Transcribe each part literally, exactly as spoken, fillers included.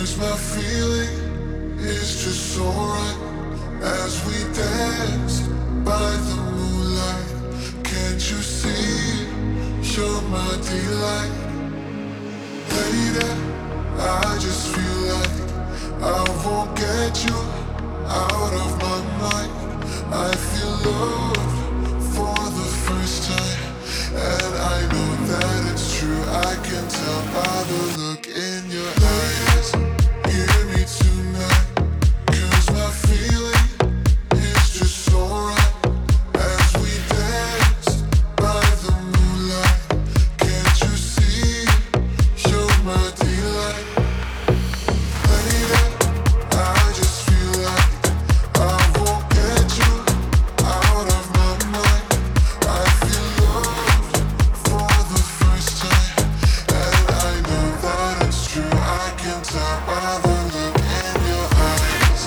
my feeling is just so right as we dance by the moonlight. Can't you see you're my delight? Later, I just feel like I won't get you out of my mind. I feel loved for the first time, and I know that it's true. I can tell by the look in your eyes. Hear me tonight, 'cause my feeling is just so right as we dance by the moonlight. Can't you see you're my delight? Later, I just feel like I won't get you out of my mind. I feel loved for the first time, and I know that it's true. I can tell by the look in your eyes.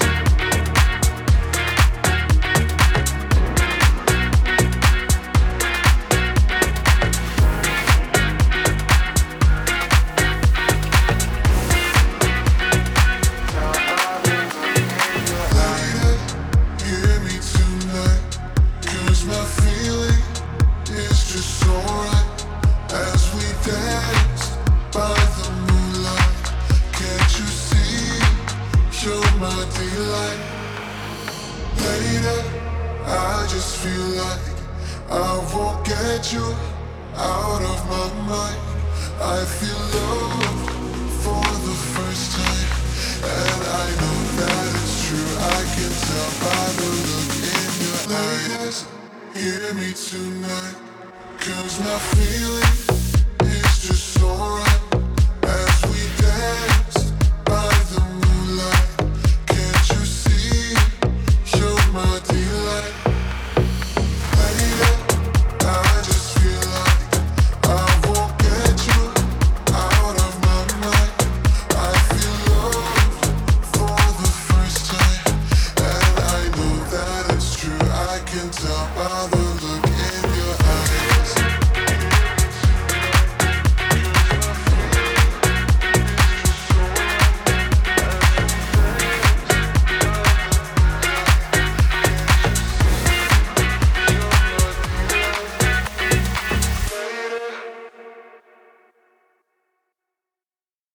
Later, hear me tonight, 'cause my feeling is just so right as we dance by the moonlight. Can't you see you're my delight? Later, I just feel like I won't get you out of my mind. I feel love for the first time, and I know that it's true. I can tell by the look in your eyes. Hear me tonight, 'cause my feeling is just so right as we dance by the moonlight. Can't you see you're my delight? Later, I just feel like I won't get you out of my mind. I feel loved for the first time, and I know that it's true. I can tell by the